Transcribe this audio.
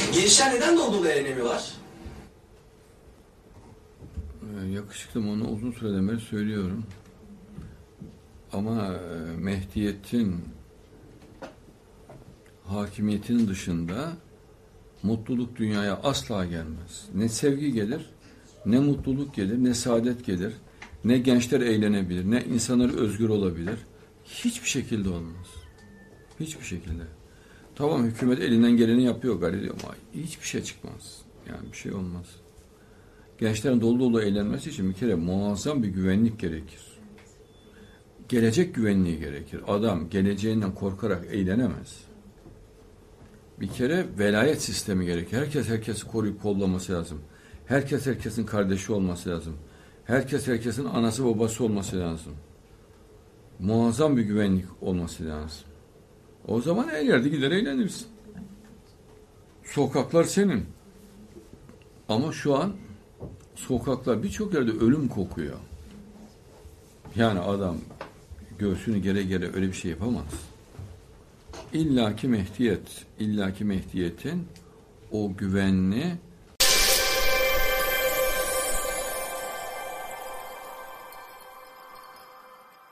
Gençler neden dolu dolu eğlenemiyorlar? Yakışıklım, onu uzun süreden beri söylüyorum. Ama Mehdiyet'in hakimiyetinin dışında mutluluk dünyaya asla gelmez. Ne sevgi gelir, ne mutluluk gelir, ne saadet gelir, ne gençler eğlenebilir, ne insanlar özgür olabilir. Hiçbir şekilde olmaz. Hiçbir şekilde. Tamam, hükümet elinden geleni yapıyor galiba ama hiçbir şey çıkmaz. Yani bir şey olmaz. Gençlerin dolu dolu eğlenmesi için bir kere muazzam bir güvenlik gerekir. Gelecek güvenliği gerekir. Adam geleceğinden korkarak eğlenemez. Bir kere velayet sistemi gerekir. Herkes herkesi koruyup kollaması lazım. Herkes herkesin kardeşi olması lazım. Herkes herkesin anası babası olması lazım. Muazzam bir güvenlik olması lazım. O zaman her yerde gider eğlenirsin. Sokaklar senin. Ama şu an sokaklar birçok yerde ölüm kokuyor. Yani adam göğsünü gere gere öyle bir şey yapamaz. İllaki Mehdiyet, illaki Mehdiyet'in o güvenli